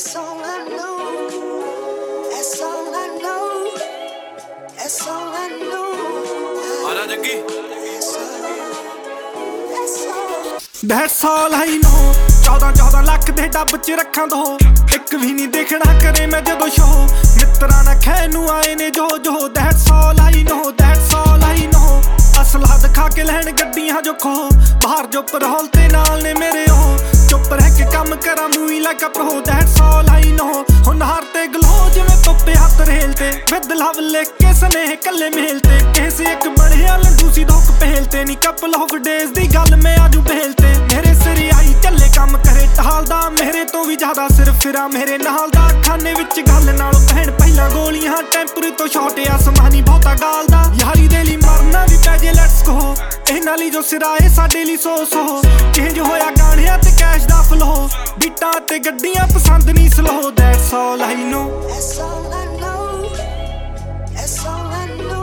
That's all I know. That's all I know. That's all I know. ਆਲਾ Jaggi That's all I know 14 lakh ਦੇ ਡੱਬ ਚ ਰੱਖਾਂ ਦੋ ਇੱਕ ਵੀ ਨਹੀਂ ਦੇਖਣਾ ਕਰੇ ਮੈਂ ਜਦੋਂ ਸ਼ੋਅ ਮਿੱਤਰਾਂ ਨਾ ਖੈ ਨੂੰ ਆਏ ਨੇ ਜੋ That's all I know That's all I know ਅਸਲਾ ਦਿਖਾ ਕੇ ਲੈਣ ਗੱਡੀਆਂ ਜੋ ਖੋ ਬਾਹਰ ਜੋ ਪਰਹੌਲ ਤੇ ਨਾਲ ਨੇ ਮੇਰੇ ਉਹ ਚੁੱਪ ਰਹਿ ਕੇ ਕੰਮ ਕਰਾਂ movie like a pro That's all I know ਹੁਣ ਹਾਰ ਤੇ ਗਲੋ ਜਿਵੇਂ ਤੋਪੇ ਹੱਥ ਰੇਲ ਤੇ ਵਿਦ ਲਵ ਲਿਖ ਕੇ ਸਨੇਹ ਕੱਲੇ ਮੇਲ ਤੇ ਕਿਸੇ ਇੱਕ ਬਣਿਆ ਲੰਡੂ ਸੀ ਧੋਕ ਪਹਿਲ ਤੇ ਨਹੀਂ ਕਪਲ ਆਫ ਡੇਜ਼ ਦੀ ਗੱਲ ਮੈਂ ਆਜੂ ਪਹਿਲ ਤੇ ਮੇਰੇ ਸਿਰ ਆਈ ਚੱਲੇ ਕੰਮ ਕਰੇ ਟਹਾਲਦਾ ਮੇਰੇ ਤੋਂ ਵੀ ਜ਼ਿਆਦਾ ਸਿਰਫ ਫਿਰਾਂ ਮੇਰੇ ਨਾਲ ਦਾ ਖਾਨੇ ਵਿੱਚ ਗੱਲ ਨਾਲੋਂ ਭੈਣ ਪਹਿਲਾਂ ਗੋਲੀਆਂ ਟੈਂਪਰ ਤੋਂ ਸ਼ਾਟ ਆਸਮਾਨੀ ਬਹੁਤਾ ਗਾਲਦਾ ਯਾਰੀ ਦੇ ਲਈ ਮਰਨਾ ਵੀ ਪੈ ਜੇ ਲੈਟਸ ਗੋ ਇਹਨਾਂ ਲਈ ਜੋ ਸਿਰਾਏ ਸਾਡੇ ਲਈ ਸੋ ਚੇਂਜ ਹੋਇਆ ਗਾਣਿਆਂ ਤੇ ਕੈਸ਼ ਦਾ ਫਲੋ ਬੀਟਾਂ ਤੇ ਗੱਡੀਆਂ ਪਸੰਦ ਨਹੀਂ slow That's all I know That's all I know. That's all I know.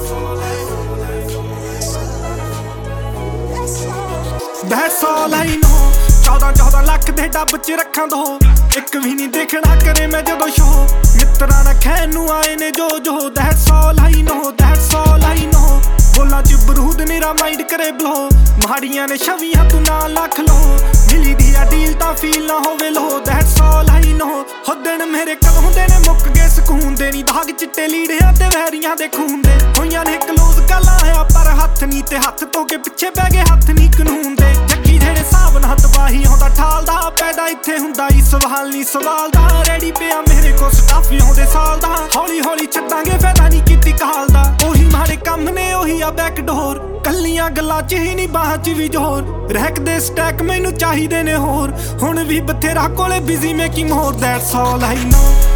That's all I know 14 lakh ਦੇ ਡੱਬ ਚ ਰੱਖਾਂ ਦੋ ਇੱਕ ਵੀ ਨਹੀਂ ਦੇਖਣਾ ਕਰੇ ਮੈਂ ਜਦੋਂ ਸ਼ੋਅ ਮਿੱਤਰਾਂ ਨਾ ਖੈ ਨੂੰ ਆਏ ਨੇ ਜੋ That's all I know That's all I know ਬੋਲਾਂ ਚ ਬਰੂਦ ਮੇਰਾ ਮਾਈਂਡ ਕਰੇ ਬਲੋ ਮਾੜੀਆਂ ਨੇ ਛਵੀਆਂ ਤੂੰ ਨਾ ਲੱਖ ਲੋ ਮਿਲੀ ਦੀ ਆ ਡੀਲ ਤਾਂ ਫੀਲ ਨਾ ਹੋਵੇ ਲੋ That's all I know ਹੋ ਦਿਨ ਮੇਰੇ ਕਦੋਂ ਹੁੰਦੇ ਨੇ ਮੁੱਕ ਗਏ ਸਕੂਨ ਦੇ ਨਹੀਂ ਦਾਗ ਚਿੱਟੇ ਲੀੜਿਆਂ ਤੇ ਵੈਰੀਆਂ ਦੇ ਖੂਨ ਦੇ ਹੋਈਆਂ ਨੇ ਕਲੋਜ਼ ਗੱਲਾਂ ਆ ਪਰ ਹੱਥ ਨਹੀਂ ਤੇ ਹੱਥ ਧੋ ਕੇ ਪਿੱਛੇ ਬਹਿ ਗਏ ਹੱਥ ਨਹੀਂ ਕਾਨੂੰਨ ਦੇ ਜੱਗੀ ਜਿਹੜੇ ਹਿਸਾਬ ਨਾਲ ਤਬਾਹੀ ਆਉਂਦਾ ਠਾਲਦਾ ਪੈਦਾ ਇੱਥੇ ਹੁੰਦਾ ਹੀ ਸਵਾਲ ਨਹੀਂ ਸਵਾਲ ਦਾ ਰੈਡੀ ਪਿਆ ਮੇਰੇ ਕੋਲ ਸਟਾਫ ਆਉਂਦੇ ਸਾਲ ਦਾ ਹੌਲੀ ਹੌਲੀ ਛੱਡਾਂਗੇ ਫਾਇਦਾ ਨਹੀਂ ਕੀਤੀ ਕਾਲ ਦਾ ਉਹੀ ਮਾੜੇ ਕੰਮ ਨੇ ਉਹੀ ਆ ਬੈਕਡੋਰ ਕੱਲੀਆਂ ਗੱਲਾਂ ਚ ਹੀ ਨਹੀਂ ਬਾਹਾਂ ਚ ਵੀ ਜ਼ੋਰ ਰਹਿਕਦੇ ਸਟੈਕ ਮੈਨੂੰ ਚਾਹੀਦੇ ਨੇ ਹੋਰ ਹੁਣ ਵੀ ਬਥੇਰਾ ਕੋਲੇ ਬਿਜ਼ੀ ਮੇਕਿੰਗ ਹੋਰ That's all I know